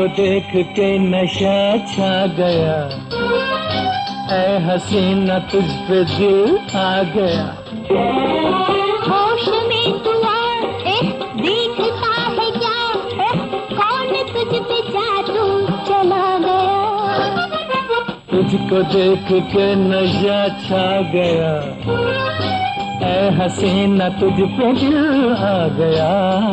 देख के नशा छा गया, ऐ हसीना तुझ पे दिल आ गया। होश में तू आ, देखता है क्या, कौन तुझ पे जादू चला गया। तुझको देख के नशा छा गया, ऐ हसीना तुझ पे दिल आ गया।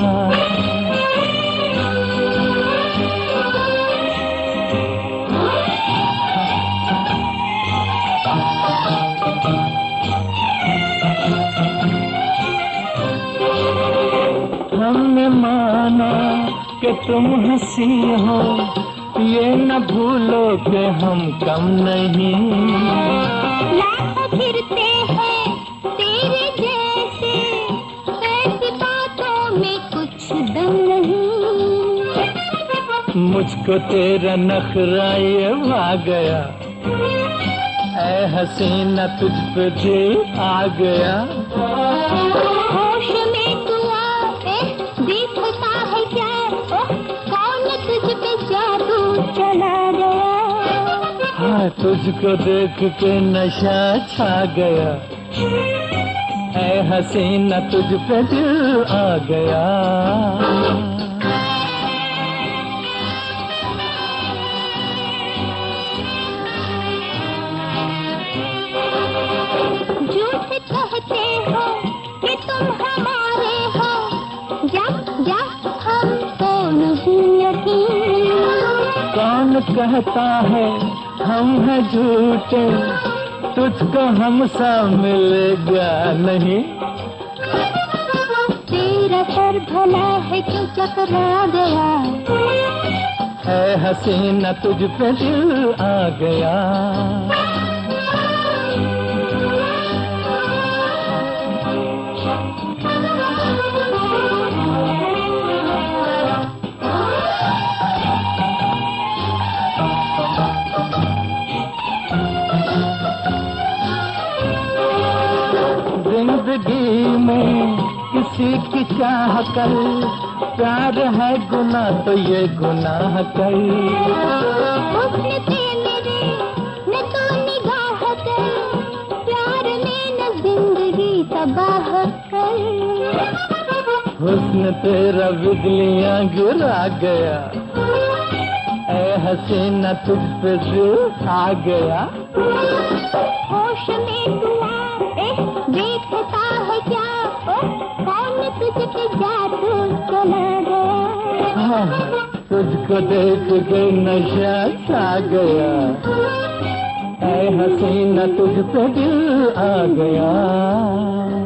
हमने माना कि तुम हंसी हो, ये न भूलो कि हम कम नहीं। लाखों फिरते हैं तेरे जैसे, ऐसी बातों में कुछ दम नहीं। मुझको तेरा नखरा ये आ गया, ऐ हसीना तुझ पे दिल आ गया। होश में तू आ, देखता है क्या, कौन तुझ पे जादू चला गया। हाँ, तुझको देख के नशा छा गया, ऐ हसीना तुझ पे दिल आ गया। झूठ कहते हो कि तुम हमारे हो, जब जब हमको नहीं यकीन। कौन कहता है हम हैं झूठे, तुझको हमसा मिलेगा नहीं। तेरा सर भला है क्यों चकरा गया, ऐ हसीना तुझ पे दिल आ गया। जिंदगी में किसी की चाह कर, प्यार है गुनाह तो ये गुनाह कर। उसने ते मेरे न तो निगाह कर, प्यार में न जिंदगी तबाह कर। हुस्न तेरा बिजलियां गिरा गया, ऐ हसीना तुझ पे दिल आ गया। होश में तू आ, देखता है क्या, कौन तुझ पे जादू चला गया। हाँ, तुझको देख के नशा छा गया, ऐ हसीना तुझ पे दिल आ गया।